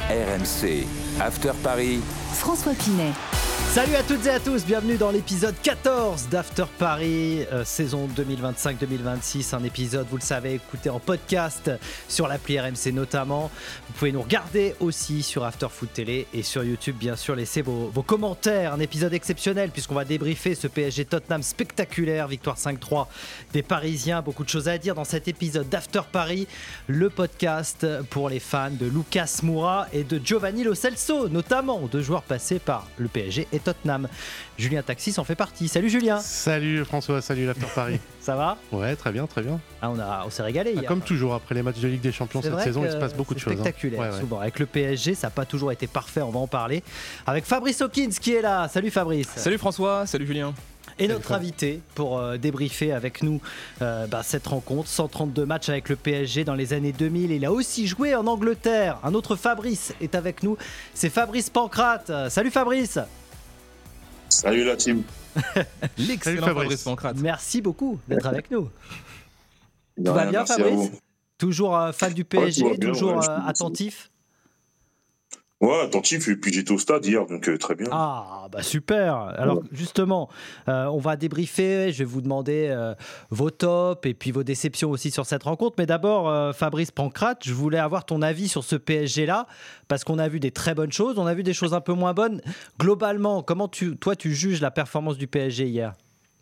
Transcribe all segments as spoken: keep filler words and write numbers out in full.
R M C, After Paris, François Pinet. Salut à toutes et à tous, bienvenue dans l'épisode quatorze d'After Paris, euh, saison deux mille vingt-cinq deux mille vingt-six, un épisode, vous le savez, écouté en podcast sur l'appli R M C notamment. Vous pouvez nous regarder aussi sur After Foot Télé et sur YouTube, bien sûr, laissez vos, vos commentaires. Un épisode exceptionnel puisqu'on va débriefer ce P S G Tottenham spectaculaire, victoire cinq trois des Parisiens. Beaucoup de choses à dire dans cet épisode d'After Paris, le podcast pour les fans de Lucas Moura et de Giovanni Lo Celso, notamment deux joueurs passés par le P S G et Tottenham. Julien Taxis en fait partie. Salut Julien. Salut François, salut l'After Paris. Ça va ? Ouais, très bien, très bien. Ah, on, a, on s'est régalé ah, hier. Comme toujours, après les matchs de Ligue des Champions, c'est cette saison, il se passe beaucoup de choses. C'est spectaculaire, hein. ouais, ouais. souvent. Avec le P S G, ça n'a pas toujours été parfait, on va en parler. Avec Fabrice Hawkins qui est là. Salut Fabrice. Salut François, salut Julien. Et notre invité pour euh, débriefer avec nous euh, bah, cette rencontre, cent trente-deux matchs avec le P S G dans les années deux mille. Il a aussi joué en Angleterre. Un autre Fabrice est avec nous, c'est Fabrice Pancrate. Salut Fabrice. Salut la team. L'excellent Fabrice. Fabrice Pancrate. Merci beaucoup d'être avec nous. De Tout va rien, bien Fabrice ? Toujours euh, fan du P S G, ouais, bien, toujours ouais, euh, attentif ? Ouais, attentif, et puis j'étais au stade hier, donc euh, très bien. Ah, bah super. Alors ouais. justement, euh, on va débriefer, je vais vous demander euh, vos tops et puis vos déceptions aussi sur cette rencontre. Mais d'abord, euh, Fabrice Pancrate, je voulais avoir ton avis sur ce P S G-là, parce qu'on a vu des très bonnes choses, on a vu des choses un peu moins bonnes. Globalement, comment tu, toi tu juges la performance du P S G hier ?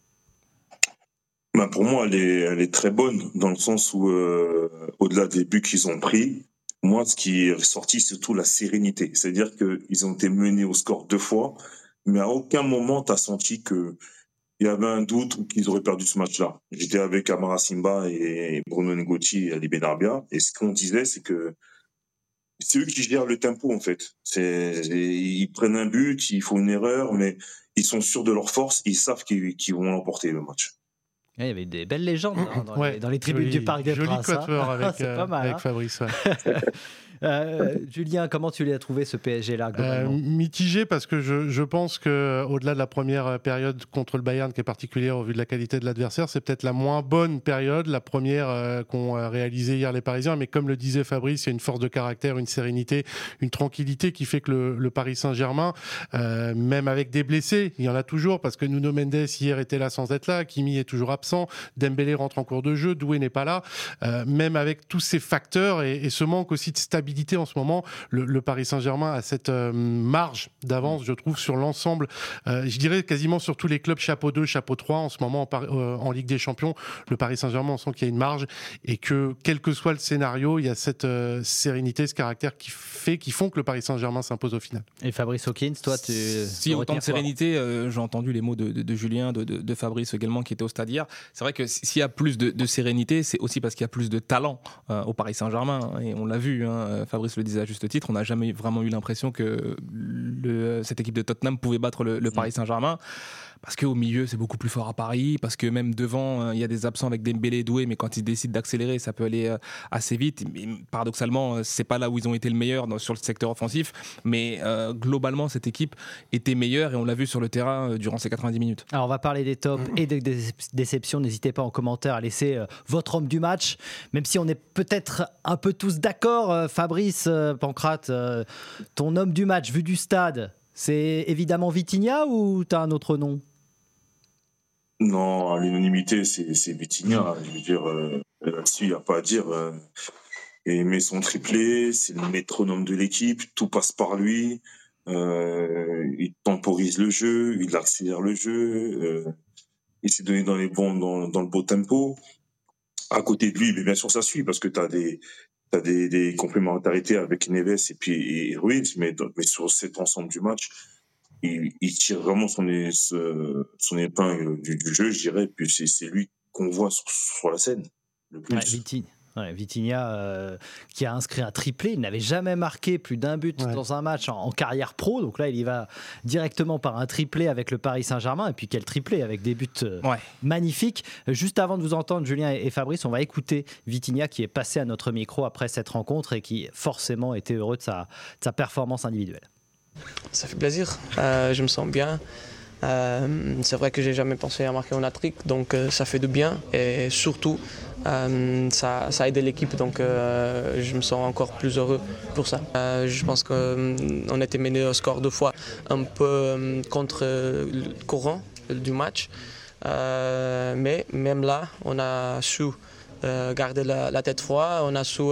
Ben pour moi, elle est, elle est très bonne, dans le sens où, euh, au-delà des buts qu'ils ont pris, moi, ce qui est ressorti, c'est surtout la sérénité. C'est-à-dire qu'ils ont été menés au score deux fois, mais à aucun moment, tu as senti qu'il y avait un doute ou qu'ils auraient perdu ce match-là. J'étais avec Amara Simba et Bruno Negotti et Ali Benarbia, et ce qu'on disait, c'est que c'est eux qui gèrent le tempo, en fait. C'est, ils prennent un but, ils font une erreur, mais ils sont sûrs de leur force, ils savent qu'ils, qu'ils vont l'emporter, le match. Il y avait des belles légendes hein, dans, ouais, les, dans les tribunes joli, du Parc des Princes. Joli quatuor hein. avec, C'est euh, pas mal, avec hein. Fabrice. Ouais. euh, Julien, comment tu l'as trouvé ce P S G-là globalement ? euh, Mitigé parce que je, je pense qu'au-delà de la première période contre le Bayern qui est particulière au vu de la qualité de l'adversaire, c'est peut-être la moins bonne période, la première euh, qu'ont réalisée hier les Parisiens. Mais comme le disait Fabrice, il y a une force de caractère, une sérénité, une tranquillité qui fait que le, le Paris Saint-Germain, euh, même avec des blessés, il y en a toujours parce que Nuno Mendes hier était là sans être là, Kimi est toujours absent, Dembélé rentre en cours de jeu, Doué n'est pas là. Euh, même avec tous ces facteurs et, et ce manque aussi de stabilité en ce moment, le, le Paris Saint-Germain a cette euh, marge d'avance, je trouve, sur l'ensemble. Euh, je dirais quasiment sur tous les clubs chapeau deux, chapeau trois en ce moment en, euh, en Ligue des Champions. Le Paris Saint-Germain, on sent qu'il y a une marge et que, quel que soit le scénario, il y a cette euh, sérénité, ce caractère qui fait, qui font que le Paris Saint-Germain s'impose au final. Et Fabrice Hawkins, toi, tu... Si, autant de sérénité, euh, j'ai entendu les mots de, de, de Julien, de, de, de Fabrice également, qui était au stade hier. C'est vrai que s'il y a plus de, de sérénité, c'est aussi parce qu'il y a plus de talent euh, au Paris Saint-Germain. Et on l'a vu, hein, Fabrice le disait à juste titre, on n'a jamais vraiment eu l'impression que le, cette équipe de Tottenham pouvait battre le, le Paris Saint-Germain. Parce qu'au milieu, c'est beaucoup plus fort à Paris, parce que même devant, il y a des absents avec Dembélé et Doué, mais quand ils décident d'accélérer, ça peut aller assez vite. Mais paradoxalement, c'est pas là où ils ont été le meilleur dans, sur le secteur offensif, mais euh, globalement, cette équipe était meilleure et on l'a vu sur le terrain durant ces quatre-vingt-dix minutes. Alors, on va parler des tops et des déceptions. N'hésitez pas en commentaire à laisser euh, votre homme du match, même si on est peut-être un peu tous d'accord. Euh, Fabrice euh, Pancrate, euh, ton homme du match vu du stade, c'est évidemment Vitinha ou t'as un autre nom ? Non, à l'unanimité, c'est, c'est Vitinha. Je veux dire, euh, là-dessus, il n'y a pas à dire. Euh, il met son triplé, c'est le métronome de l'équipe, tout passe par lui. Euh, il temporise le jeu, il accélère le jeu, euh, il s'est donné dans les bons, dans, dans le beau tempo. À côté de lui, mais bien sûr, ça suit parce que t'as des, t'as des, des complémentarités avec Neves et puis et Ruiz, mais, mais sur cet ensemble du match, il, il tire vraiment son, son épingle du, du jeu, je dirais. Puis c'est, c'est lui qu'on voit sur, sur la scène le plus. Ouais, Vitinha. Ouais, Vitinha euh, qui a inscrit un triplé, il n'avait jamais marqué plus d'un but ouais. dans un match en, en carrière pro, donc là il y va directement par un triplé avec le Paris Saint-Germain, et puis quel triplé avec des buts euh, ouais. magnifiques. Juste avant de vous entendre Julien et Fabrice, on va écouter Vitinha qui est passé à notre micro après cette rencontre et qui forcément était heureux de sa, de sa performance individuelle. Ça fait plaisir, euh, je me sens bien. Euh, c'est vrai que j'ai jamais pensé à marquer un hat-trick, donc euh, ça fait du bien et surtout euh, ça, ça aide l'équipe, donc euh, je me sens encore plus heureux pour ça. Euh, je pense qu'on euh, était mené au score deux fois, un peu euh, contre le courant du match, euh, mais même là on a su euh, garder la, la tête froide, on a su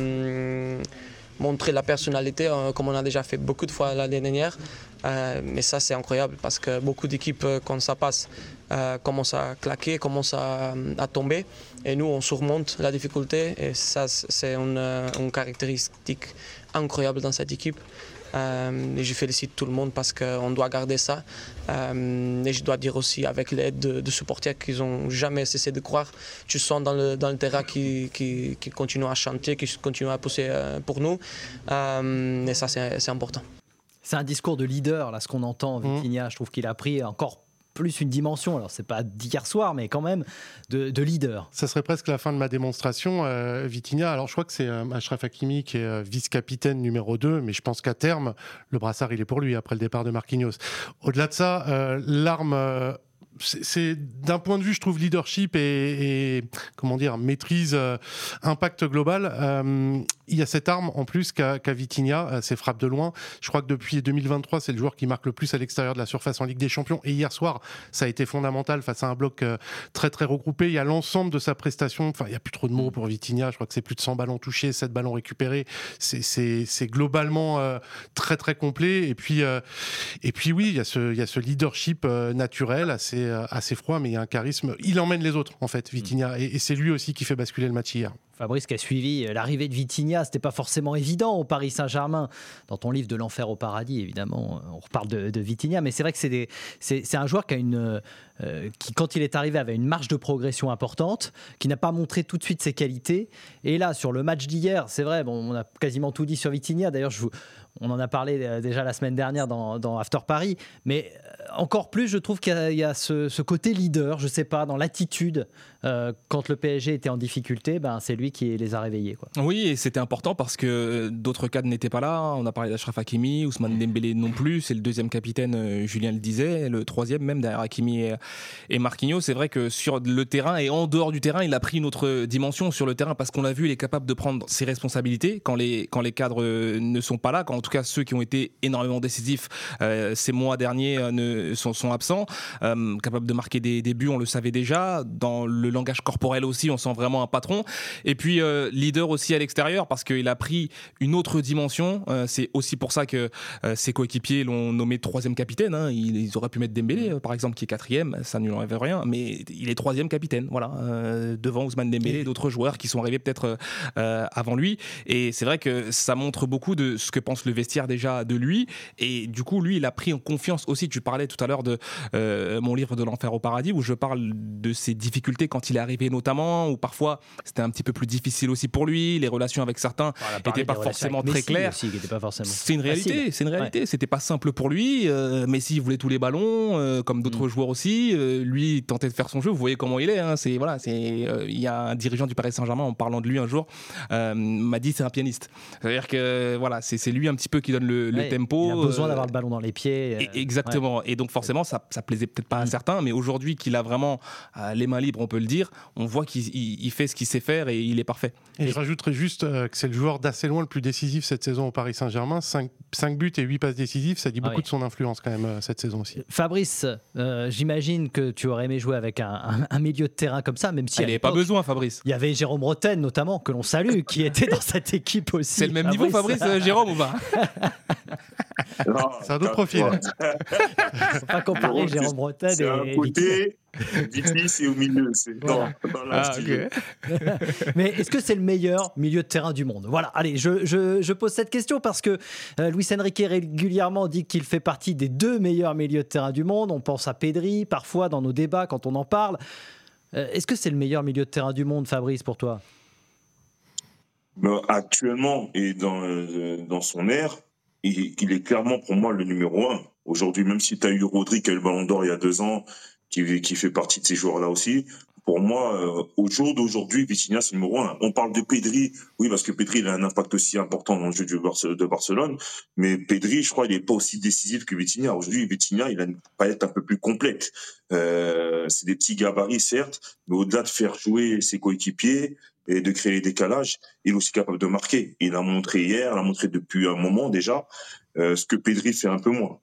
euh, montrer la personnalité euh, comme on a déjà fait beaucoup de fois l'année dernière. Euh, mais ça c'est incroyable parce que beaucoup d'équipes quand ça passe euh, commencent à claquer, commencent à, à tomber et nous on surmonte la difficulté et ça c'est une, une caractéristique incroyable dans cette équipe. Euh, et je félicite tout le monde parce qu'on doit garder ça. Euh, et je dois dire aussi avec l'aide de, de supporters qui n'ont jamais cessé de croire. Tu sens dans le, dans le terrain qui, qui, qui continuent à chanter, qui continuent à pousser euh, pour nous. Euh, et ça c'est, c'est important. C'est un discours de leader, là, ce qu'on entend, Vitinha. Mmh. Je trouve qu'il a pris encore plus une dimension. Alors, c'est pas d'hier soir, mais quand même de, de leader. Ça serait presque la fin de ma démonstration, euh, Vitinha. Alors, je crois que c'est euh, Achraf Hakimi qui est euh, vice-capitaine numéro deux, mais je pense qu'à terme, le brassard, il est pour lui après le départ de Marquinhos. Au-delà de ça, euh, l'arme... Euh, C'est, c'est d'un point de vue, je trouve, leadership et, et comment dire, maîtrise, euh, impact global. Euh, il y a cette arme en plus qu'a, qu'a Vitinha, euh, ses frappes de loin. Je crois que depuis deux mille vingt-trois, c'est le joueur qui marque le plus à l'extérieur de la surface en Ligue des Champions. Et hier soir, ça a été fondamental face à un bloc euh, très très regroupé. Il y a l'ensemble de sa prestation. Enfin, il n'y a plus trop de mots pour Vitinha. Je crois que c'est plus de cent ballons touchés, sept ballons récupérés. C'est, c'est, c'est globalement euh, très très complet. Et puis, euh, et puis oui, il y a ce, il y a ce leadership euh, naturel assez assez froid, mais il y a un charisme. Il emmène les autres, en fait, Vitinha. Et, et c'est lui aussi qui fait basculer le match hier. Fabrice, qui a suivi l'arrivée de Vitinha, c'était pas forcément évident au Paris Saint-Germain. Dans ton livre de l'enfer au paradis, évidemment, on reparle de, de Vitinha, mais c'est vrai que c'est, des, c'est, c'est un joueur qui a une, euh, qui, quand il est arrivé, avait une marge de progression importante, qui n'a pas montré tout de suite ses qualités. Et là, sur le match d'hier, c'est vrai, bon, on a quasiment tout dit sur Vitinha. D'ailleurs, je vous, on en a parlé déjà la semaine dernière dans, dans After Paris, mais encore plus, je trouve qu'il y a, il y a ce, ce côté leader, je sais pas, dans l'attitude. Euh, quand le P S G était en difficulté, ben, c'est lui qui les a réveillés, quoi. Oui, et c'était important parce que d'autres cadres n'étaient pas là. On a parlé d'Achraf Hakimi, Ousmane Dembélé non plus. C'est le deuxième capitaine, euh, Julien le disait, le troisième même derrière Hakimi et, et Marquinhos. C'est vrai que sur le terrain et en dehors du terrain, il a pris une autre dimension sur le terrain parce qu'on l'a vu, il est capable de prendre ses responsabilités quand les, quand les cadres ne sont pas là, quand en tout cas ceux qui ont été énormément décisifs euh, ces mois derniers euh, ne, sont, sont absents. Euh, capable de marquer des, des buts, on le savait déjà. Dans le langage corporel aussi, on sent vraiment un patron. Et puis euh, leader aussi à l'extérieur parce qu'il a pris une autre dimension. Euh, c'est aussi pour ça que euh, ses coéquipiers l'ont nommé troisième capitaine. Hein. Ils, ils auraient pu mettre Dembélé, euh, par exemple, qui est quatrième. Ça ne lui enlève rien, mais il est troisième capitaine. Voilà, euh, devant Ousmane Dembélé et d'autres joueurs qui sont arrivés peut-être euh, avant lui. Et c'est vrai que ça montre beaucoup de ce que pense le vestiaire déjà de lui. Et du coup, lui, il a pris en confiance aussi. Tu parlais tout à l'heure de euh, mon livre de l'enfer au paradis où je parle de ses difficultés quand il est arrivé notamment, où parfois c'était un petit peu plus difficile aussi pour lui, les relations avec certains n'étaient pas forcément très claires. Aussi, pas forcément c'est une réalité, facile. c'est une réalité. Ouais. C'était pas simple pour lui. Euh, Messi voulait tous les ballons, euh, comme d'autres mmh. joueurs aussi. Euh, lui il tentait de faire son jeu. Vous voyez comment il est. Hein. C'est voilà, c'est il euh, y a un dirigeant du Paris Saint-Germain en parlant de lui un jour euh, m'a dit c'est un pianiste. C'est-à-dire que voilà, c'est, c'est lui un petit peu qui donne le, ouais, le tempo. Il a besoin euh, d'avoir le ballon dans les pieds. Euh, exactement. Ouais. Et donc forcément ça, ça plaisait peut-être pas mmh. à certains, mais aujourd'hui qu'il a vraiment euh, les mains libres, on peut le dire. On voit qu'il il, il fait ce qu'il sait faire et il est parfait. Et je rajouterais juste euh, que c'est le joueur d'assez loin le plus décisif cette saison au Paris Saint-Germain. cinq buts et huit passes décisives, ça dit beaucoup ah oui. de son influence quand même euh, cette saison aussi. Fabrice, euh, j'imagine que tu aurais aimé jouer avec un, un, un milieu de terrain comme ça, même si il n'y avait pas besoin, Fabrice. Il y avait Jérôme Rotten notamment, que l'on salue, qui était dans cette équipe aussi. C'est le même Fabrice. niveau, Fabrice, euh, Jérôme ou pas? Non, c'est un autre profil. Il ne faut pas comparer Jérôme Rotten et... C'est un côté... Viti, c'est au milieu, c'est dans, dans la ah, okay. Mais est-ce que c'est le meilleur milieu de terrain du monde? Voilà, allez, je, je, je pose cette question parce que euh, Luis Enrique régulièrement dit qu'il fait partie des deux meilleurs milieux de terrain du monde. On pense à Pedri, parfois dans nos débats quand on en parle. Euh, est-ce que c'est le meilleur milieu de terrain du monde, Fabrice, pour toi? Ben, actuellement, et dans, euh, dans son ère, il, il est clairement pour moi le numéro un. Aujourd'hui, même si tu as eu Rodri qui a eu le Ballon d'Or il y a deux ans, Qui, qui fait partie de ces joueurs-là aussi. pour moi, euh, au jour d'aujourd'hui, Vitinha, c'est numéro un. On parle de Pedri, oui, parce que Pedri, il a un impact aussi important dans le jeu du Barce- de Barcelone, mais Pedri, je crois, il n'est pas aussi décisif que Vitinha. Aujourd'hui, Vitinha, il a une palette un peu plus complète. Euh, c'est des petits gabarits, certes, mais au-delà de faire jouer ses coéquipiers et de créer les décalages, il est aussi capable de marquer. Il a montré hier, il a montré depuis un moment déjà, euh, ce que Pedri fait un peu moins.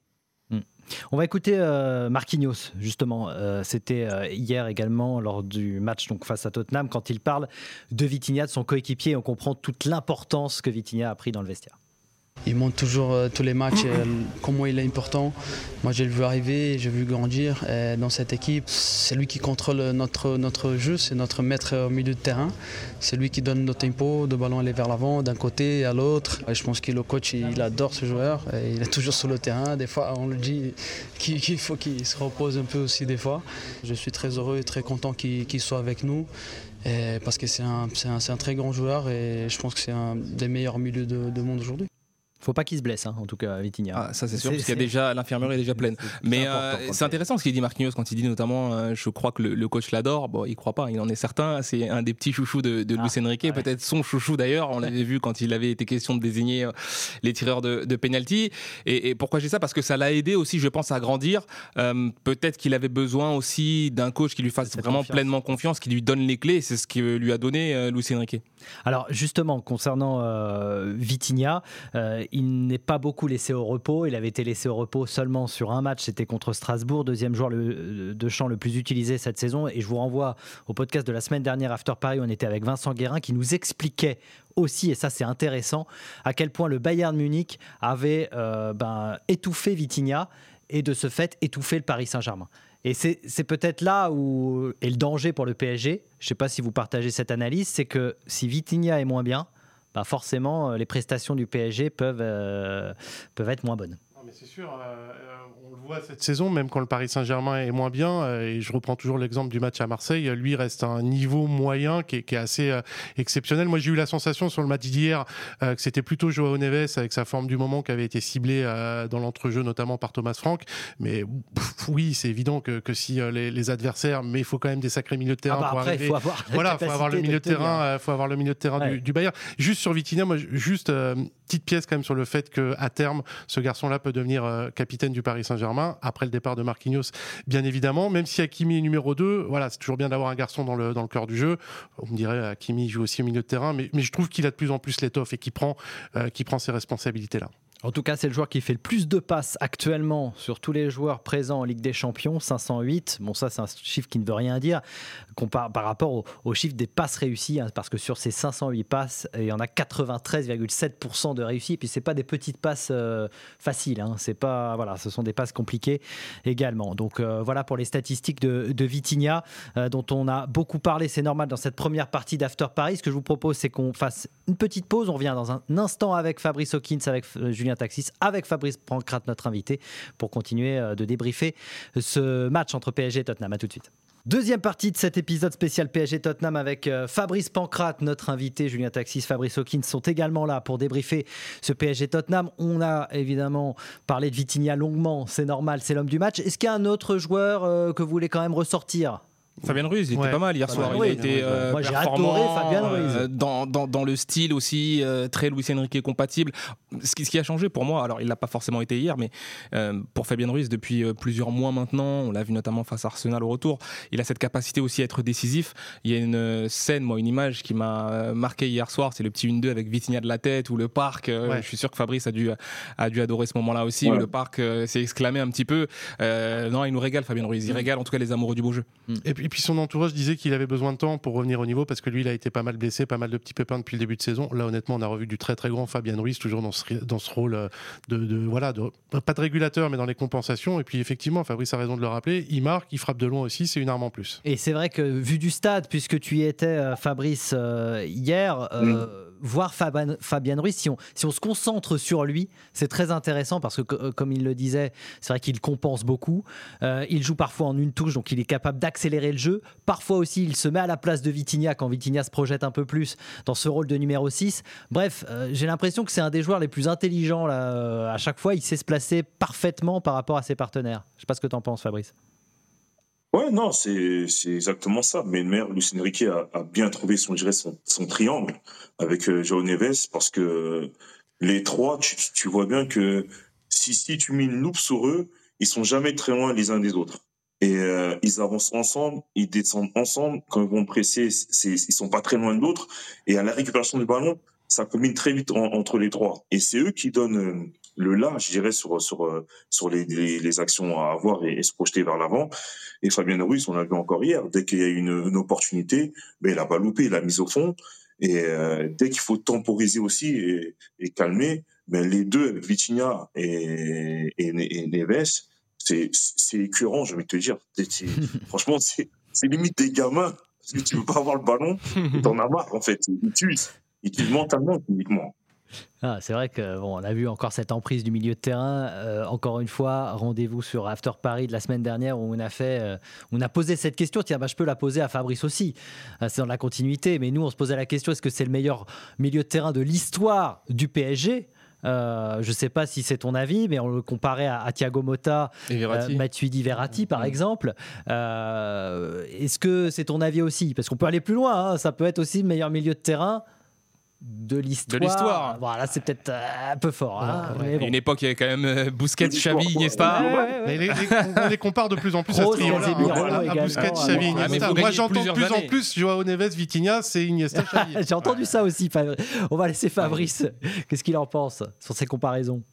On va écouter euh, Marquinhos, justement. Euh, c'était euh, hier également, lors du match donc, face à Tottenham, quand il parle de Vitinha, de son coéquipier. On comprend toute l'importance que Vitinha a pris dans le vestiaire. Il montre toujours euh, tous les matchs, euh, comment il est important. Moi, j'ai vu arriver, j'ai vu grandir euh, dans cette équipe. C'est lui qui contrôle notre, notre jeu, c'est notre maître au milieu de terrain. C'est lui qui donne notre tempo, de ballon aller vers l'avant, d'un côté et à l'autre. Et je pense que le coach, il adore ce joueur. Et il est toujours sur le terrain. Des fois, on le dit qu'il, qu'il faut qu'il se repose un peu aussi des fois. Je suis très heureux et très content qu'il, qu'il soit avec nous. Et parce que c'est un, c'est, un, c'est un très grand joueur et je pense que c'est un des meilleurs milieux de, de monde aujourd'hui. Faut pas qu'il se blesse, hein, en tout cas, Vitinha. Ah, ça c'est sûr, c'est, parce qu'il y a déjà l'infirmerie est déjà pleine. C'est, Mais c'est, euh, c'est c'est intéressant ce qu'il dit Marquinhos quand il dit notamment, euh, je crois que le, le coach l'adore. Bon, il croit pas, il en est certain. C'est un des petits chouchous de, de ah, Luis Enrique, ouais. Peut-être son chouchou d'ailleurs. On l'avait vu quand il avait été question de désigner euh, les tireurs de, de penalty. Et, et pourquoi je dis ça ? Parce que ça l'a aidé aussi, je pense, à grandir. Euh, peut-être qu'il avait besoin aussi d'un coach qui lui fasse vraiment confiance. Pleinement confiance, qui lui donne les clés. C'est ce que lui a donné euh, Luis Enrique. Alors justement, concernant euh, Vitinha, euh, il n'est pas beaucoup laissé au repos. Il avait été laissé au repos seulement sur un match, c'était contre Strasbourg, deuxième joueur le, de champ le plus utilisé cette saison. Et je vous renvoie au podcast de la semaine dernière, After Paris, on était avec Vincent Guérin qui nous expliquait aussi, et ça c'est intéressant, à quel point le Bayern Munich avait euh, ben, étouffé Vitinha et de ce fait étouffé le Paris Saint-Germain. Et c'est, c'est peut-être là où est le danger pour le P S G. Je ne sais pas si vous partagez cette analyse, c'est que si Vitinha est moins bien, bah forcément les prestations du P S G peuvent, euh, peuvent être moins bonnes. Non, mais c'est sûr, euh, on le voit cette saison, même quand le Paris Saint-Germain est moins bien, euh, et je reprends toujours l'exemple du match à Marseille, lui reste à un niveau moyen qui est, qui est assez euh, exceptionnel. Moi j'ai eu la sensation sur le match d'hier euh, que c'était plutôt Joao Neves avec sa forme du moment qui avait été ciblée euh, dans l'entrejeu notamment par Thomas Frank, mais pff, oui c'est évident que, que si euh, les, les adversaires, mais il faut quand même des sacrés milieux de terrain ah bah pour après, arriver. Faut avoir voilà, faut avoir le milieu de, de terrain, euh, faut avoir le milieu de terrain ouais. du, du Bayern. Juste sur Vitinha, moi juste euh, petite pièce quand même sur le fait qu'à terme ce garçon-là peut devenir euh, capitaine du Paris Saint-Germain après le départ de Marquinhos, bien évidemment. Même si Hakimi est numéro deux, voilà, c'est toujours bien d'avoir un garçon dans le, dans le cœur du jeu. On me dirait Hakimi joue aussi au milieu de terrain, mais, mais je trouve qu'il a de plus en plus l'étoffe et qu'il prend, euh, qu'il prend ces responsabilités-là. En tout cas, c'est le joueur qui fait le plus de passes actuellement sur tous les joueurs présents en Ligue des Champions, cinq cent huit. Bon, ça, c'est un chiffre qui ne veut rien dire compar- par rapport au, au chiffre des passes réussies, hein, parce que sur ces cinq cent huit passes, il y en a quatre-vingt-treize virgule sept pour cent de réussies. Et puis, c'est pas des petites passes euh, faciles. Hein, c'est pas, voilà, ce sont des passes compliquées également. Donc, euh, voilà pour les statistiques de, de Vitinha, euh, dont on a beaucoup parlé. C'est normal dans cette première partie d'After Paris. Ce que je vous propose, c'est qu'on fasse une petite pause. On revient dans un instant avec Fabrice Hawkins, avec euh, Julien Taxis, avec Fabrice Pancrate, notre invité, pour continuer de débriefer ce match entre P S G et Tottenham. À tout de suite. Deuxième partie de cet épisode spécial P S G Tottenham avec Fabrice Pancrate, notre invité, Julien Taxis, Fabrice Hawkins sont également là pour débriefer ce P S G Tottenham. On a évidemment parlé de Vitinha longuement, c'est normal, c'est l'homme du match. Est-ce qu'il y a un autre joueur euh, que vous voulez quand même ressortir ? Fabien Ruiz, il ouais. était pas mal hier ah soir. bah, il oui, a été euh, moi j'ai performant, adoré Fabien Ruiz. Euh, dans, dans, dans le style aussi, euh, très Luis Enrique compatible. Ce qui, ce qui a changé pour moi, alors il l'a pas forcément été hier, mais euh, pour Fabien Ruiz, depuis euh, plusieurs mois maintenant, on l'a vu notamment face à Arsenal au retour, il a cette capacité aussi à être décisif. Il y a une scène, moi, une image qui m'a marqué hier soir, c'est le petit un deux avec Vitinha de la tête ou le parc. Euh, ouais. Je suis sûr que Fabrice a dû, a dû adorer ce moment-là aussi, ouais. où le parc euh, s'est exclamé un petit peu. Euh, non, il nous régale, Fabien Ruiz. Il régale en tout cas les amoureux du beau jeu. Et puis, et puis son entourage disait qu'il avait besoin de temps pour revenir au niveau parce que lui il a été pas mal blessé, pas mal de petits pépins depuis le début de saison. Là honnêtement on a revu du très très grand Fabien Ruiz toujours dans ce, dans ce rôle de, de voilà de, pas de régulateur mais dans les compensations. Et puis effectivement Fabrice a raison de le rappeler, il marque, il frappe de loin aussi, c'est une arme en plus. Et c'est vrai que vu du stade, puisque tu y étais Fabrice euh, hier, euh, mmh. voir Fabien, Fabien Ruiz, si on, si on se concentre sur lui, c'est très intéressant parce que euh, comme il le disait, c'est vrai qu'il compense beaucoup, euh, il joue parfois en une touche donc il est capable d'accélérer le jeu, parfois aussi il se met à la place de Vitinha quand Vitinha se projette un peu plus dans ce rôle de numéro six. Bref, euh, j'ai l'impression que c'est un des joueurs les plus intelligents là. À chaque fois, il sait se placer parfaitement par rapport à ses partenaires. Je ne sais pas ce que tu en penses, Fabrice. Ouais, non, c'est c'est exactement ça. Mais Meyer, Luis Enrique a, a bien trouvé son, je dirais, son, son triangle avec euh, João Neves parce que les trois, tu, tu vois bien que si, si tu mets une loupe sur eux, ils sont jamais très loin les uns des autres. Et euh, ils avancent ensemble, ils descendent ensemble. Quand ils vont presser, c'est, ils sont pas très loin de l'autre. Et à la récupération du ballon, ça combine très vite en- entre les trois. Et c'est eux qui donnent euh, le là, je dirais, sur sur euh, sur les, les, les actions à avoir et, et se projeter vers l'avant. Et Fabien Ruiz, on l'a vu encore hier, dès qu'il y a une, une opportunité, ben, il a pas loupé, il a mis au fond. Et euh, dès qu'il faut temporiser aussi et, et calmer, ben, les deux, Vitinha et, et, et Neves, c'est, c'est écœurant, je vais te dire. C'est, c'est, franchement, c'est, c'est limite des gamins, parce que tu veux pas avoir le ballon, et t'en as marre, en fait. Ils tuent, ils tuent mentalement, physiquement. Ah, c'est vrai que bon, on a vu encore cette emprise du milieu de terrain. Euh, encore une fois, rendez-vous sur After Paris de la semaine dernière où on a fait, euh, on a posé cette question. Tiens, bah, je peux la poser à Fabrice aussi. Euh, c'est dans la continuité, mais nous, on se posait la question est-ce que c'est le meilleur milieu de terrain de l'histoire du P S G? Euh, je ne sais pas si c'est ton avis, mais on le comparait à, à Thiago Motta, euh, Matuidi, Verratti par mmh. exemple. Euh, est-ce que c'est ton avis aussi? Parce qu'on peut aller plus loin, hein. Ça peut être aussi le meilleur milieu de terrain de l'histoire. De l'histoire. Voilà, c'est peut-être un peu fort. Hein, ouais, ouais. Une époque, il y avait quand même euh, Busquets, Xavi, Iniesta. Ouais, ouais, ouais. Mais les, les, on les compare de plus en plus Rose, à ce trio-là. À Busquets, Xavi, Iniesta. Ah, moi, j'entends de plus années. en plus João Neves, Vitinha, c'est Iniesta, Xavi. J'ai entendu ouais. ça aussi. On va laisser Fabrice. Qu'est-ce qu'il en pense sur ces comparaisons?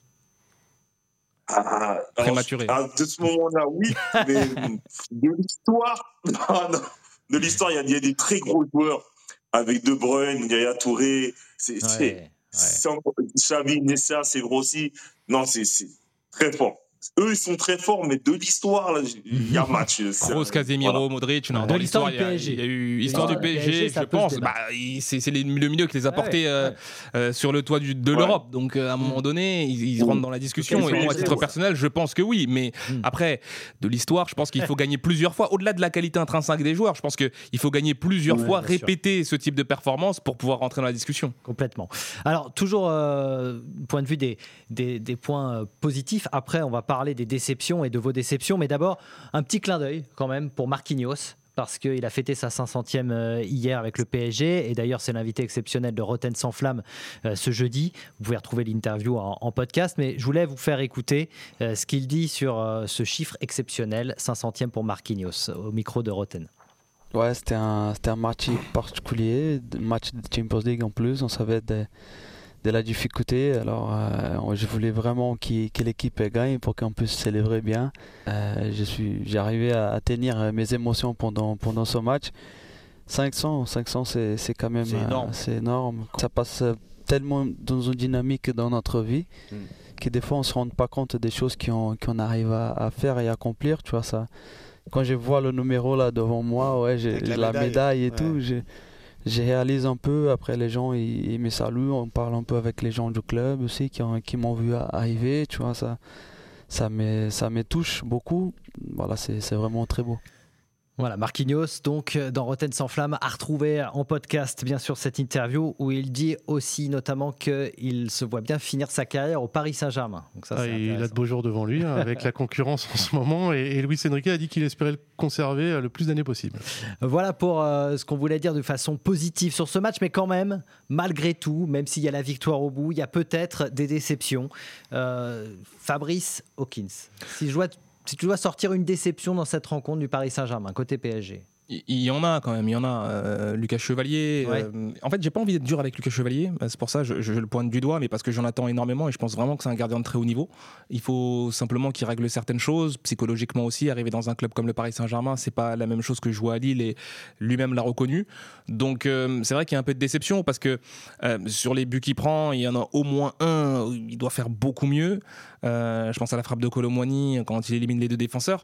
Ah, prématuré. Alors, de ce moment-là, oui, mais de l'histoire, non, non. De l'histoire, il y, y a des très gros joueurs avec De Bruyne, Yaya Touré, c'est, ouais, c'est, ouais. c'est Xavi, Nessa, c'est grossi. Non, c'est, c'est très fort. Eux, ils sont très forts, mais de l'histoire, il y a match. Rose, Casemiro, voilà. Modric. Non, dans l'histoire, il y, a, il y a eu histoire du P S G, P S G je pense. Bah, c'est, c'est les, le milieu qui les a portés ouais, euh, ouais. Euh, sur le toit du, de ouais. l'Europe. Donc, euh, à un moment donné, ils, ils rentrent dans la discussion. Et moi, à titre personnel, je pense que oui. Mais mm. après, de l'histoire, je pense qu'il faut gagner plusieurs fois. Au-delà de la qualité intrinsèque des joueurs, je pense qu'il faut gagner plusieurs ouais, fois, répéter sûr. ce type de performance pour pouvoir rentrer dans la discussion. Complètement. Alors, toujours, euh, point de vue des, des, des points positifs. Après, on va parler des déceptions et de vos déceptions, mais d'abord un petit clin d'œil quand même pour Marquinhos parce qu'il a fêté sa cinq centième hier avec le P S G et d'ailleurs c'est l'invité exceptionnel de Rotten sans flamme euh, ce jeudi. Vous pouvez retrouver l'interview en, en podcast, mais je voulais vous faire écouter euh, ce qu'il dit sur euh, ce chiffre exceptionnel, cinq centième pour Marquinhos au micro de Rotten. Ouais, c'était un, c'était un match particulier, match de Champions League en plus, on savait de de la difficulté, alors euh, je voulais vraiment qu'il, que l'équipe gagne pour qu'on puisse célébrer bien. Euh, je suis, j'ai arrivé à, à tenir mes émotions pendant, pendant ce match. cinq cents, cinq cents c'est, c'est quand même c'est énorme. Euh, c'est énorme. Ça passe tellement dans une dynamique dans notre vie mm. que des fois on ne se rend pas compte des choses qu'on, qu'on arrive à, à faire et à accomplir. Tu vois, ça. Quand je vois le numéro là devant moi, ouais, j'ai, la, la médaille, médaille et ouais. tout, j'ai, je réalise un peu. Après, les gens ils, ils me saluent, on parle un peu avec les gens du club aussi qui, ont, qui m'ont vu arriver, tu vois, ça, ça, me, ça me touche beaucoup. Voilà, c'est, c'est vraiment très beau. Voilà, Marquinhos, donc dans Rotten sans flamme, a retrouvé en podcast, bien sûr, cette interview où il dit aussi notamment qu'il se voit bien finir sa carrière au Paris Saint-Germain. Donc ça, ah, il a de beaux jours devant lui, hein, avec la concurrence en ce moment. Et, et Luis Enrique a dit qu'il espérait le conserver le plus d'années possible. Voilà pour euh, ce qu'on voulait dire de façon positive sur ce match. Mais quand même, malgré tout, même s'il y a la victoire au bout, il y a peut-être des déceptions. Euh, Fabrice Hawkins, si je dois... Si tu dois sortir une déception dans cette rencontre du Paris Saint-Germain, côté P S G. Il y en a quand même, il y en a. Euh, Lucas Chevalier. Ouais. Euh, en fait, j'ai pas envie d'être dur avec Lucas Chevalier. C'est pour ça que je, je le pointe du doigt, mais parce que j'en attends énormément et je pense vraiment que c'est un gardien de très haut niveau. Il faut simplement qu'il règle certaines choses, psychologiquement aussi. Arriver dans un club comme le Paris Saint-Germain, c'est pas la même chose que jouer à Lille et lui-même l'a reconnu. Donc, euh, c'est vrai qu'il y a un peu de déception parce que euh, sur les buts qu'il prend, il y en a au moins un où il doit faire beaucoup mieux. Euh, je pense à la frappe de Kolo Muani quand il élimine les deux défenseurs.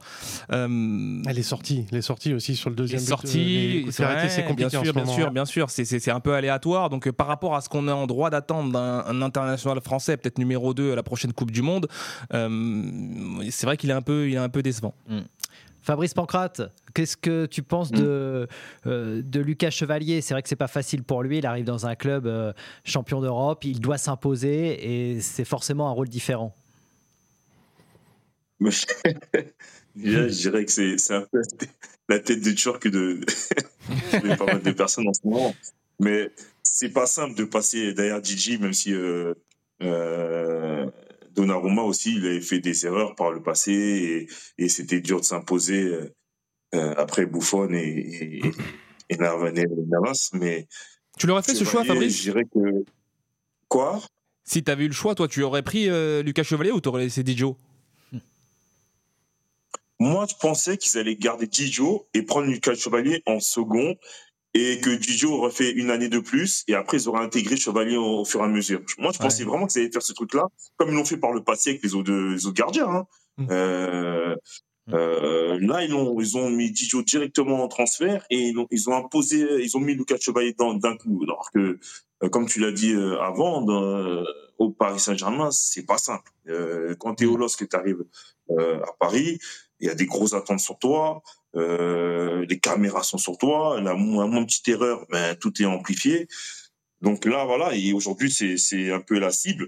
Euh, Elle est sortie, elle est sortie aussi sur le deuxième. Sorti, but, c'est, vrai, c'est compliqué bien sûr, bien sûr, bien sûr, c'est, c'est, c'est un peu aléatoire. Donc, euh, par rapport à ce qu'on est en droit d'attendre d'un un international français, peut-être numéro deux à la prochaine Coupe du Monde, euh, c'est vrai qu'il est un peu, il est un peu décevant. Mm. Fabrice Pancrate, qu'est-ce que tu penses de, euh, de Lucas Chevalier? C'est vrai que c'est pas facile pour lui. Il arrive dans un club euh, champion d'Europe, il doit s'imposer et c'est forcément un rôle différent. Déjà, je dirais que c'est, c'est un peu la tête de Turc de, de pas mal de personnes en ce moment. Mais c'est pas simple de passer derrière Gigi, même si euh, euh, Donnarumma aussi, il avait fait des erreurs par le passé et, et c'était dur de s'imposer euh, après Buffon et, et, et Navas. Mais tu l'aurais fait ce choix, Fabrice? Je dirais que quoi? Si tu avais eu le choix, toi, tu aurais pris euh, Lucas Chevalier ou tu aurais laissé Didio? Moi, je pensais qu'ils allaient garder Didio et prendre Lucas Chevalier en second et que Didio aurait fait une année de plus et après ils auraient intégré Chevalier au, au fur et à mesure. Moi, je pensais ouais. vraiment qu'ils allaient faire ce truc-là, comme ils l'ont fait par le passé avec les autres, les autres gardiens. Hein. Mmh. Euh, euh, là, ils ont, ils ont mis Didio directement en transfert et ils ont, ils ont imposé, ils ont mis Lucas Chevalier dans, d'un coup. Alors que, euh, comme tu l'as dit euh, avant, dans, euh, au Paris Saint-Germain, c'est pas simple. Euh, quand t'es au L O S que t'arrives euh, à Paris, il y a des grosses attentes sur toi. Euh, les caméras sont sur toi, la moindre petite erreur, ben tout est amplifié. Donc là, voilà, et aujourd'hui c'est c'est un peu la cible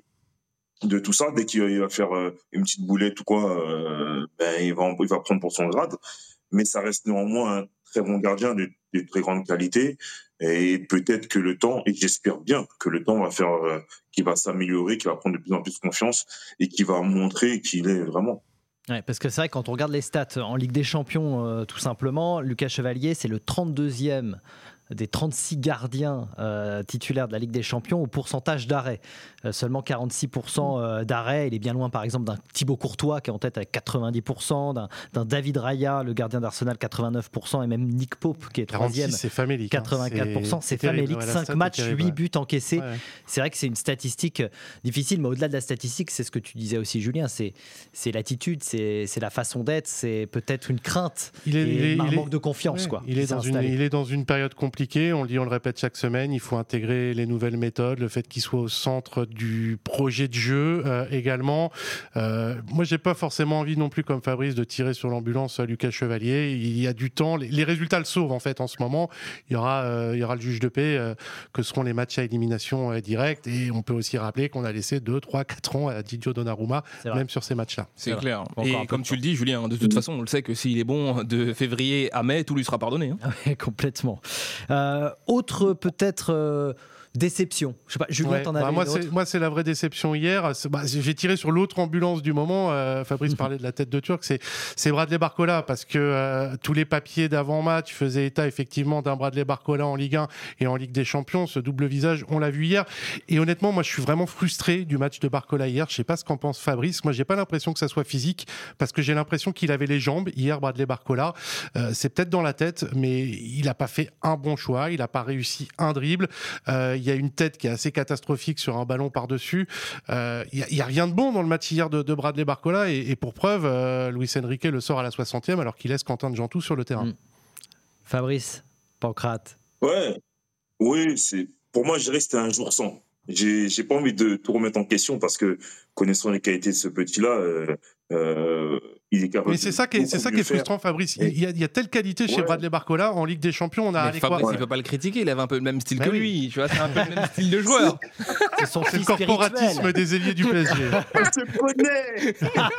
de tout ça. Dès qu'il va faire une petite boulette ou quoi, euh, ben il va il va prendre pour son grade. Mais ça reste néanmoins un très bon gardien de, de très grande qualité. Et peut-être que le temps, et j'espère bien que le temps va faire euh, qu'il va s'améliorer, qu'il va prendre de plus en plus confiance et qu'il va montrer qu'il est vraiment. Ouais, parce que c'est vrai, quand on regarde les stats en Ligue des Champions, euh, tout simplement, Lucas Chevalier, c'est le trente-deuxième des trente-six gardiens euh, titulaires de la Ligue des Champions au pourcentage d'arrêt. Euh, seulement quarante-six pour cent euh, d'arrêt. Il est bien loin, par exemple, d'un Thibaut Courtois qui est en tête avec quatre-vingt-dix pour cent, d'un, d'un David Raya, le gardien d'Arsenal, quatre-vingt-neuf pour cent, et même Nick Pope qui est troisième, c'est famélique, quatre-vingt-quatre pour cent. Hein, c'est, c'est famélique, ouais, cinq matchs, terrible, huit buts encaissés. Ouais, ouais. C'est vrai que c'est une statistique difficile, mais au-delà de la statistique, c'est ce que tu disais aussi, Julien, c'est, c'est l'attitude, c'est, c'est la façon d'être, c'est peut-être une crainte il est, et il est, un il manque est, de confiance. Ouais, quoi, il, est dans une, il est dans une période compliquée. On le dit, on le répète chaque semaine, il faut intégrer les nouvelles méthodes, le fait qu'il soit au centre du projet de jeu euh, également. Euh, moi, j'ai pas forcément envie non plus, comme Fabrice, de tirer sur l'ambulance à Lucas Chevalier. Il y a du temps, les, les résultats le sauvent en fait en ce moment. Il y aura, euh, il y aura le juge de paix euh, que seront les matchs à élimination euh, directe, et on peut aussi rappeler qu'on a laissé deux, trois, quatre ans à Didio Donnarumma, même sur ces matchs-là. C'est, C'est clair. Et comme tu le dis, Julien, de toute mmh. façon, on le sait que s'il est bon de février à mai, tout lui sera pardonné. Hein. Ouais, complètement. Euh, autre peut-être euh, déception. Je sais pas, Julien, ouais, t'en avais bah moi, une autre c'est, moi, c'est la vraie déception hier. C'est, bah, j'ai tiré sur l'autre ambulance du moment. Euh, Fabrice parlait de la tête de Turc. C'est, c'est Bradley Barcola, parce que euh, tous les papiers d'avant-match faisaient état effectivement d'un Bradley Barcola en Ligue un et en Ligue des Champions. Ce double visage, on l'a vu hier. Et honnêtement, moi, je suis vraiment frustré du match de Barcola hier. Je sais pas ce qu'en pense Fabrice. Moi, j'ai pas l'impression que ça soit physique, parce que j'ai l'impression qu'il avait les jambes hier, Bradley Barcola. Euh, c'est peut-être dans la tête, mais il a pas fait un bon choix. Il a pas réussi un dribble. Euh, il y a une tête qui est assez catastrophique sur un ballon par-dessus. Il euh, n'y a, a rien de bon dans le match hier de, de Bradley Barcola, et, et pour preuve, euh, Luis Enrique le sort à la soixantième alors qu'il laisse Quentin de Jantou sur le terrain. Mmh. Fabrice, Pancrate. Ouais, oui, c'est, pour moi, je dirais que c'était un jour sans. J'ai, j'ai pas envie de tout remettre en question, parce que connaissant les qualités de ce petit-là, euh, euh, il est capable. Mais c'est ça qui est, c'est ça qui est frustrant, Fabrice. Il y, a, il y a telle qualité ouais. chez Bradley Barcola en Ligue des Champions. On a mais Fabrice, quoi il peut pas le critiquer. Il avait un peu le même style bah que oui. lui. Tu vois, c'est un peu le même style de joueur. C'est son c'est le corporatisme spirituel. Des ailiers du P S G. On se connaît.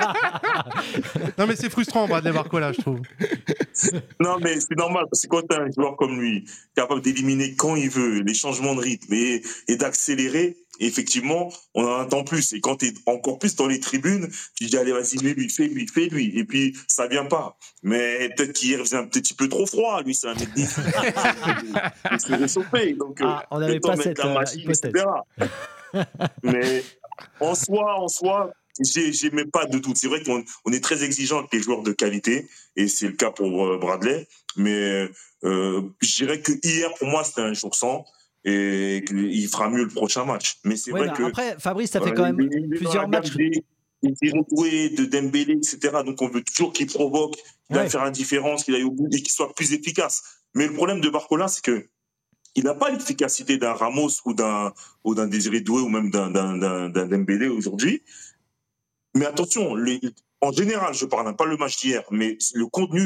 Non, mais c'est frustrant, Bradley Barcola, je trouve. Non, mais c'est normal, parce que quand tu as un joueur comme lui, capable d'éliminer quand il veut les changements de rythme et, et d'accélérer, effectivement, on en attend plus. Et quand tu es encore plus dans les tribunes, tu dis, allez, vas-y, fais-lui, fais-lui, fais-lui. Et puis, ça vient pas. Mais peut-être qu'hier, il faisait un petit peu trop froid. Lui, c'est un mec dix. Il se réchauffé. Donc, ah, on n'avait pas cette la machine, euh, et cetera. Mais en soi, en soi, j'ai, j'ai même pas de doute. C'est vrai qu'on on est très exigeant avec les joueurs de qualité. Et c'est le cas pour euh, Bradley. Mais euh, je dirais que hier, pour moi, c'était un jour sans. Et il fera mieux le prochain match. Mais c'est ouais, vrai bah que après, Fabrice, ça fait quand même il, il plusieurs matchs. Des, des retroués de Dembélé, et cetera. Donc on veut toujours qu'il provoque, qu'il ouais. va faire la différence, qu'il aille au bout et qu'il soit plus efficace. Mais le problème de Barcola, c'est que il n'a pas l'efficacité d'un Ramos ou d'un ou d'un Désiré Doué ou même d'un, d'un, d'un, d'un Dembélé aujourd'hui. Mais attention, les, en général, je parle pas le match d'hier, mais le contenu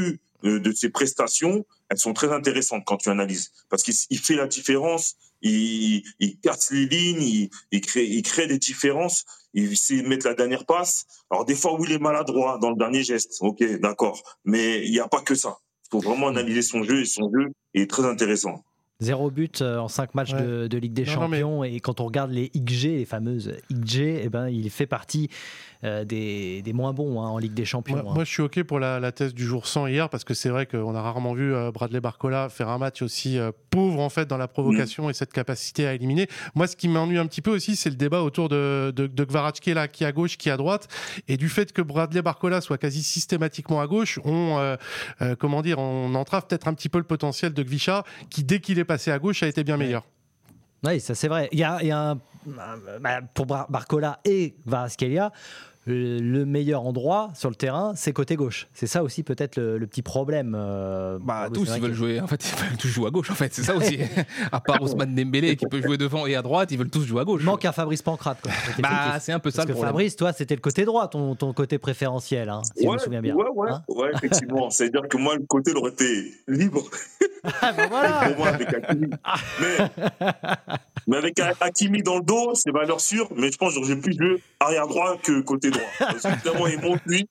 de, de ses prestations, elles sont très intéressantes quand tu analyses. Parce qu'il il fait la différence, il, il casse les lignes, il, il, crée, il crée des différences, il sait mettre la dernière passe. Alors des fois où il est maladroit dans le dernier geste, ok, d'accord. Mais il n'y a pas que ça. Il faut vraiment analyser son jeu et son jeu est très intéressant. Zéro but en cinq matchs ouais. de, de Ligue des non, Champions. Non, mais... Et quand on regarde les X G, les fameuses X G, eh ben, il fait partie euh, des, des moins bons hein, en Ligue des Champions. Moi, hein. moi je suis OK pour la, la thèse du jour sans hier, parce que c'est vrai qu'on a rarement vu euh, Bradley Barcola faire un match aussi euh, pauvre en fait, dans la provocation mmh. et cette capacité à éliminer. Moi, ce qui m'ennuie un petit peu aussi, c'est le débat autour de, de, de Kvaratskhelia, qui est à gauche, qui est à droite. Et du fait que Bradley Barcola soit quasi systématiquement à gauche, on, euh, euh, comment dire, on entrave peut-être un petit peu le potentiel de Kvicha, qui dès qu'il est passé à gauche a été bien meilleur. Oui, ça c'est vrai. Il y a, il y a un, pour Barcola et Kvaratskhelia, le meilleur endroit sur le terrain, c'est côté gauche. C'est ça aussi peut-être le, le petit problème. Euh, bah, tous ils veulent jouer. En fait, ils veulent tous jouer à gauche. En fait, c'est ça aussi. À part Ousmane Dembélé qui peut jouer devant et à droite, ils veulent tous jouer à gauche. Il manque un Fabrice Pancrate. Quoi. Bah, c'est un peu ça Parce le que problème. Fabrice, toi, c'était le côté droit, ton, ton côté préférentiel, hein, si ouais, je me souviens bien. Ouais, ouais, hein ouais, effectivement. C'est-à-dire que moi, le côté aurait été libre. Ah, ben voilà. Pour moi, avec Hakimi. Mais, mais avec Hakimi dans le dos, c'est valeur sûre. Mais je pense que j'ai plus joué arrière droit que côté droit. Parce que évidemment, il monte lui.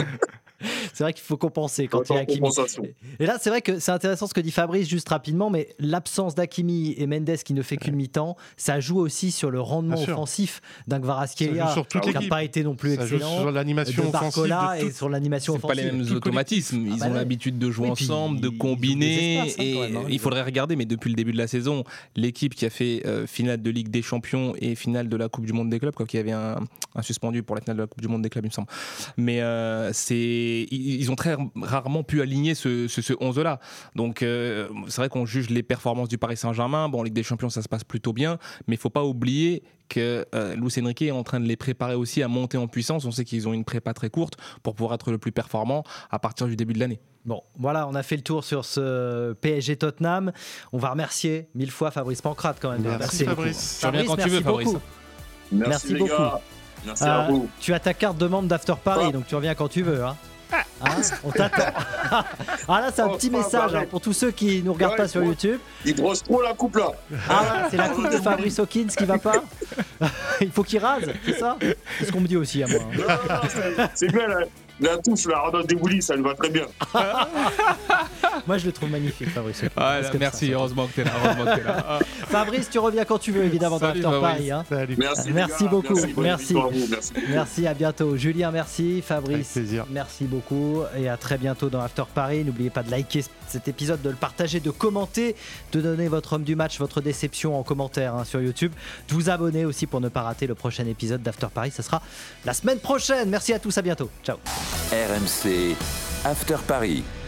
C'est vrai qu'il faut compenser quand il y a Hakimi. Et là, c'est vrai que c'est intéressant ce que dit Fabrice, juste rapidement, mais l'absence d'Hakimi et Mendes qui ne fait qu'une mi-temps, ça joue aussi sur le rendement offensif d'un Kvaratskhelia qui n'a pas été non plus ça excellent, sur l'animation de Barcola de tout... et sur l'animation offensive. C'est pas les mêmes automatismes. Ils ah bah ont ouais. l'habitude de jouer oui, ensemble, de combiner. Espaces, et hein, même, hein, il faudrait regarder, mais depuis le début de la saison, l'équipe qui a fait euh, finale de Ligue des Champions et finale de la Coupe du Monde des clubs, quoi, qui avait un, un suspendu pour la finale de la Coupe du Monde des clubs, il me semble. Mais euh, c'est ils ont très rarement pu aligner ce, ce, ce onze-là. Donc, euh, c'est vrai qu'on juge les performances du Paris Saint-Germain. Bon, en Ligue des Champions, ça se passe plutôt bien, mais il ne faut pas oublier que euh, Luis Enrique est en train de les préparer aussi à monter en puissance. On sait qu'ils ont une prépa très courte pour pouvoir être le plus performant à partir du début de l'année. Bon, voilà, on a fait le tour sur ce P S G Tottenham. On va remercier mille fois Fabrice Pancrate quand même. Merci, merci Fabrice. Tu reviens quand tu veux, Fabrice. Beaucoup. Merci, merci les beaucoup. Gars. Merci euh, à vous. Tu as ta carte de membre d'After Paris, oh. donc tu reviens quand tu veux. Hein. Hein, on t'attend. Ah là, c'est un oh, petit message hein, pour tous ceux qui nous regardent ouais, pas sur YouTube. Il brosse trop la coupe là. Ah là, c'est la coupe de Fabrice Hawkins qui va pas. Il faut qu'il rase, c'est ça. C'est ce qu'on me dit aussi à moi. Hein. Non, non, c'est, c'est bien la, la touffe, la Arnaud Desboulis, ça lui va très bien. Moi, je le trouve magnifique, Fabrice. Ah, là, merci, ça, heureusement que t'es là. Heureusement que t'es là. Ah. Fabrice, tu reviens quand tu veux, évidemment, dans After Paris. Hein. Merci, merci beaucoup. Merci. Merci. merci. Merci, à bientôt. Julien, merci. Fabrice, merci beaucoup. Et à très bientôt dans After Paris. N'oubliez pas de liker cet épisode, de le partager, de commenter, de donner votre homme du match, votre déception en commentaire hein, sur YouTube. De vous abonner aussi pour ne pas rater le prochain épisode d'After Paris. Ce sera la semaine prochaine. Merci à tous, à bientôt. Ciao. R M C After Paris.